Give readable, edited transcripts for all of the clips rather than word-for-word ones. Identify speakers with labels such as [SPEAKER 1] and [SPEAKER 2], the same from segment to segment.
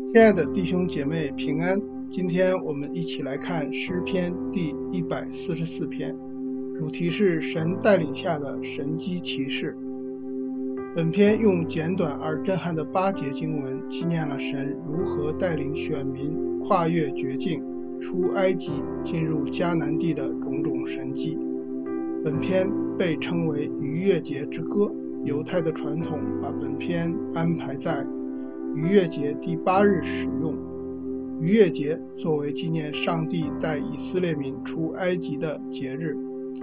[SPEAKER 1] 亲爱的弟兄姐妹平安，今天我们一起来看诗篇第144篇，主题是神带领下的神机骑士。本篇用简短而震撼的8节经文，纪念了神如何带领选民跨越绝境，出埃及进入迦南地的种种神迹。本篇被称为逾越节之歌，犹太的传统把本篇安排在逾越节第8日使用。逾越节作为纪念上帝带以色列民出埃及的节日，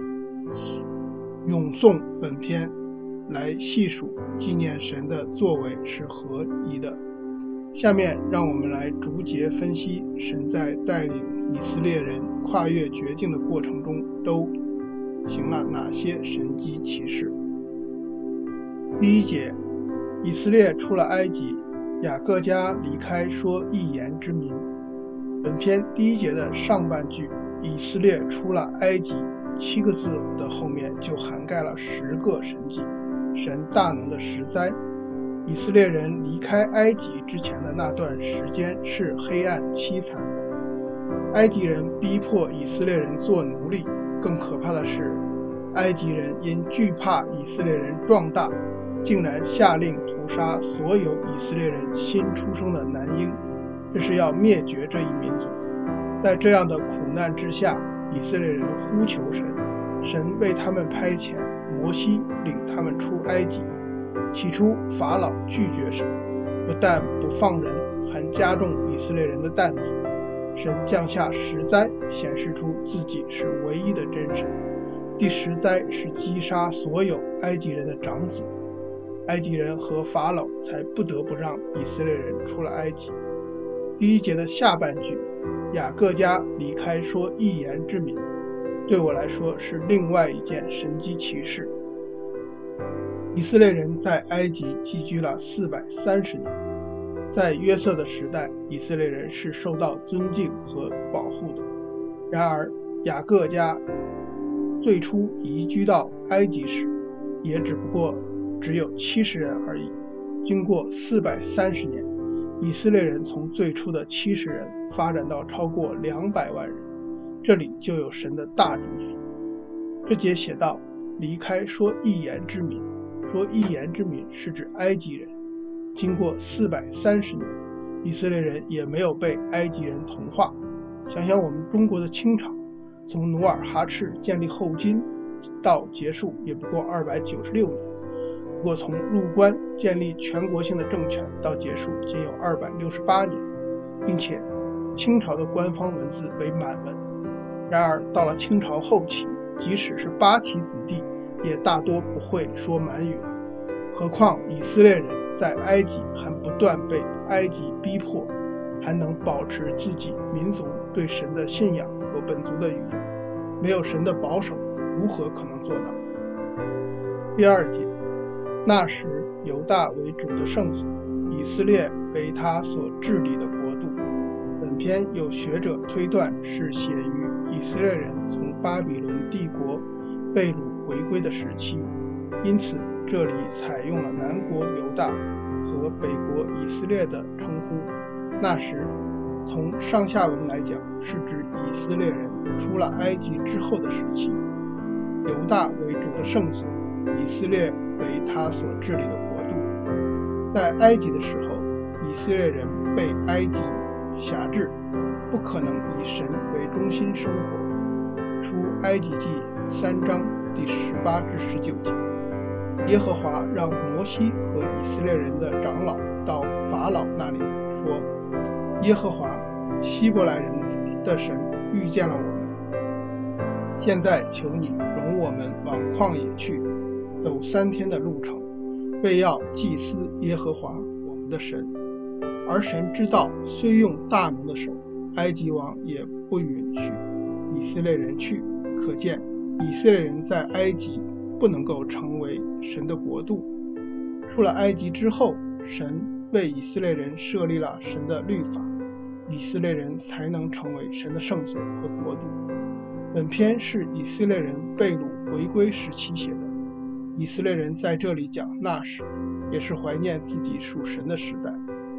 [SPEAKER 1] 咏诵本篇来细数纪念神的作为是合宜的。下面让我们来逐节分析神在带领以色列人跨越绝境的过程中都行了哪些神迹奇事。第1节，以色列出了埃及，雅各家离开说一言之民。本篇第1节的上半句以色列出了埃及7个字的后面就涵盖了10个神迹，神大能的10灾。以色列人离开埃及之前的那段时间是黑暗凄惨的，埃及人逼迫以色列人做奴隶，更可怕的是埃及人因惧怕以色列人壮大，竟然下令屠杀所有以色列人新出生的男婴，这是要灭绝这一民族。在这样的苦难之下，以色列人呼求神，神为他们派遣摩西领他们出埃及。起初法老拒绝神，不但不放人，还加重以色列人的担子。神降下10灾，显示出自己是唯一的真神。第10灾是击杀所有埃及人的长子，埃及人和法老才不得不让以色列人出了埃及。第1节的下半句，雅各家离开说一言之民，对我来说是另外一件神迹奇事。以色列人在埃及寄居了430年，在约瑟的时代，以色列人是受到尊敬和保护的。然而雅各家最初移居到埃及时，也只不过只有70人而已。经过430年，以色列人从最初的70人发展到超过200万人，这里就有神的大祝福。这节写道，离开说一言之民，说一言之民是指埃及人。经过430年，以色列人也没有被埃及人同化。想想我们中国的清朝，从努尔哈赤建立后金到结束也不过296年，不过从入关建立全国性的政权到结束仅有268年，并且清朝的官方文字为满文。然而到了清朝后期，即使是八旗子弟也大多不会说满语了，何况以色列人在埃及还不断被埃及逼迫，还能保持自己民族对神的信仰和本族的语言，没有神的保守，如何可能做到？第2节，那时犹大为主的圣所，以色列为他所治理的国度。本篇有学者推断是写于以色列人从巴比伦帝国被掳回归的时期，因此这里采用了南国犹大和北国以色列的称呼。那时从上下文来讲，是指以色列人出了埃及之后的时期。犹大为主的圣所，以色列为他所治理的国度。在埃及的时候，以色列人被埃及辖制，不可能以神为中心生活。出埃及记3章第18至19节，耶和华让摩西和以色列人的长老到法老那里说，耶和华希伯来人的神遇见了我们，现在求你容我们往旷野去，走3天的路程，为要祭司耶和华我们的神。而神知道，虽用大能的手，埃及王也不允许以色列人去，可见以色列人在埃及不能够成为神的国度。出了埃及之后，神为以色列人设立了神的律法，以色列人才能成为神的圣所和国度。本篇是以色列人被掳回归时期写的，以色列人在这里讲那时，也是怀念自己属神的时代。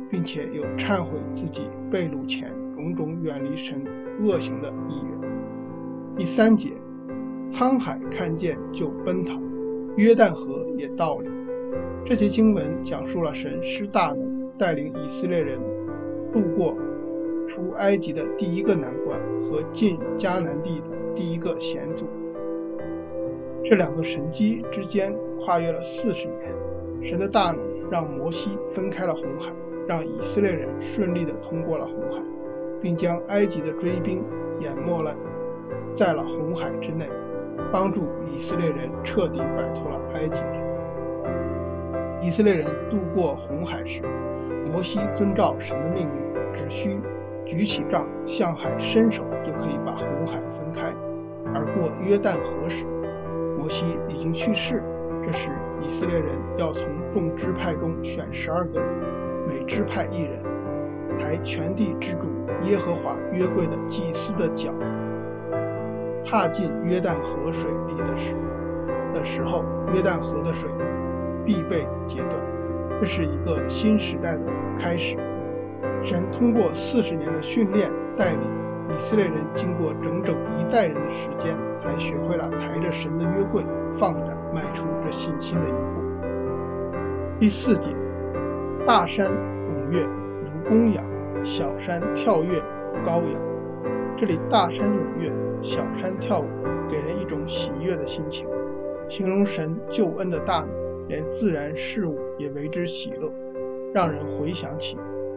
[SPEAKER 1] 并且有忏悔自己被掳前种种远离神恶行的意愿。第3节，沧海看见就奔逃，约旦河也到了。这节经文讲述了神施大能，带领以色列人度过出埃及的第一个难关和进迦南地的第一个险阻。这2个神迹之间跨越了40年，神的大能让摩西分开了红海，让以色列人顺利地通过了红海，并将埃及的追兵淹没了在了红海之内，帮助以色列人彻底摆脱了埃及人。以色列人渡过红海时，摩西遵照神的命令，只需举起杖向海伸手就可以把红海分开。而过约旦河时，摩西已经去世，这时以色列人要从众支派中选12个人，每支派1人，抬全地之主耶和华约柜的祭司的脚，踏进约旦河水里的时候，约旦河的水必被截断。这是一个新时代的开始。神通过40年的训练带领以色列人，经过整整1代人的时间，才学会了抬着神的约柜放胆迈出这信心的一步。第4节，大山踊跃如公羊，小山跳跃如羔羊。这里大山踊跃，小山跳舞，给人一种喜悦的心情，形容神救恩的大能，连自然事物也为之喜乐，让人回想起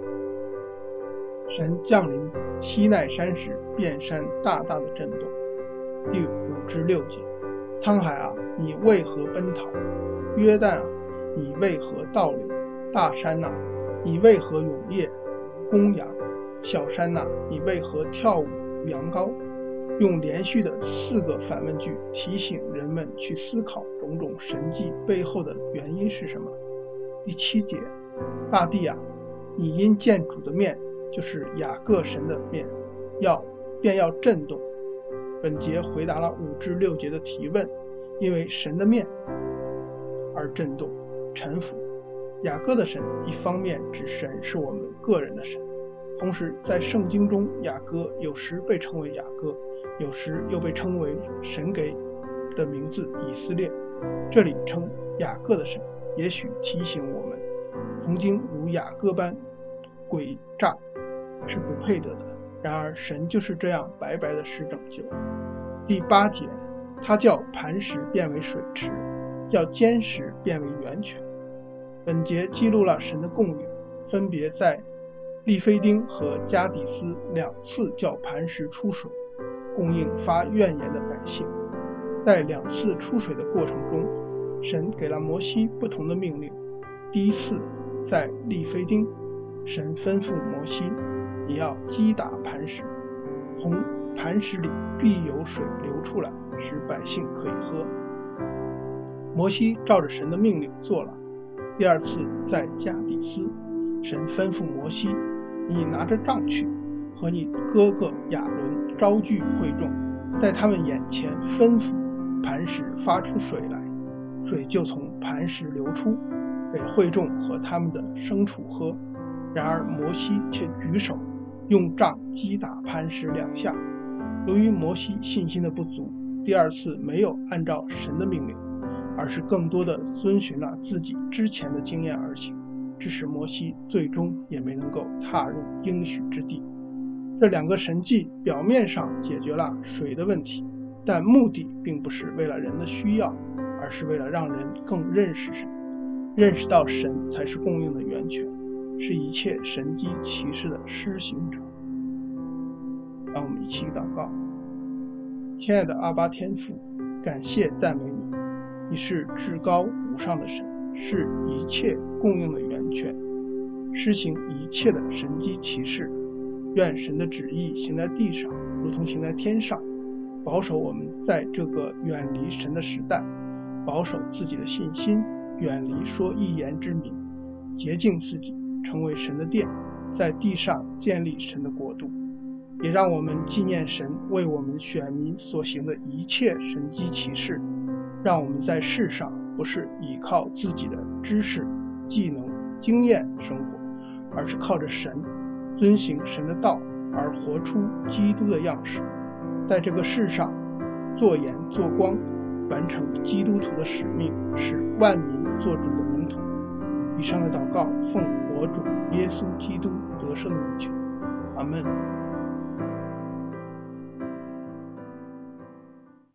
[SPEAKER 1] 神降临西奈山时，遍山大大的震动。第5至6节，沧海啊，你为何奔逃？约旦啊，你为何倒流？大山哪，你为何涌跃如公羊？小山哪，你为何跳舞如羊羔？用连续的4个反问句提醒人们去思考种种神迹背后的原因是什么。第7节，大地啊，你因见主的面，就是雅各神的面，便要震动。本节回答了5至6节的提问，因为神的面而震动臣服。雅各的神一方面指神是我们个人的神，同时在圣经中，雅各有时被称为雅各，有时又被称为神给的名字以色列。这里称雅各的神，也许提醒我们，曾经如雅各般诡诈是不配得的，然而神就是这样白白的施拯救。第8节，他叫磐石变为水池，叫坚石变为源泉。本节记录了神的供应，分别在利非丁和加底斯2次叫磐石出水，供应发怨言的百姓。在2次出水的过程中，神给了摩西不同的命令。第一次在利非丁，神吩咐摩西，你要击打磐石，从磐石里必有水流出来，使百姓可以喝。摩西照着神的命令做了。第2次在加底斯，神吩咐摩西，你拿着杖去，和你哥哥亚伦招聚会众，在他们眼前吩咐磐石发出水来，水就从磐石流出，给会众和他们的牲畜喝。然而摩西却举手用杖击打磐石2下。由于摩西信心的不足，第2次没有按照神的命令，而是更多的遵循了自己之前的经验而行，致使摩西最终也没能够踏入应许之地。这2个神迹表面上解决了水的问题，但目的并不是为了人的需要，而是为了让人更认识神，认识到神才是供应的源泉，是一切神迹奇事的施行者。让我们一起祷告。亲爱的阿爸天父，感谢赞美你，你是至高无上的神，是一切供应的源泉，施行一切的神迹奇事。愿神的旨意行在地上，如同行在天上，保守我们在这个远离神的时代，保守自己的信心，远离说异言之民，洁净自己，成为神的殿，在地上建立神的国度。也让我们纪念神为我们选民所行的一切神迹奇事，让我们在世上不是依靠自己的知识、技能、经验生活， 而是靠着神，遵行神的道，而活出基督的样式，在这个世上做盐做光，完成基督徒的使命，使万民做主的门徒。以上的祷告奉我主耶稣基督得胜的名求，阿们。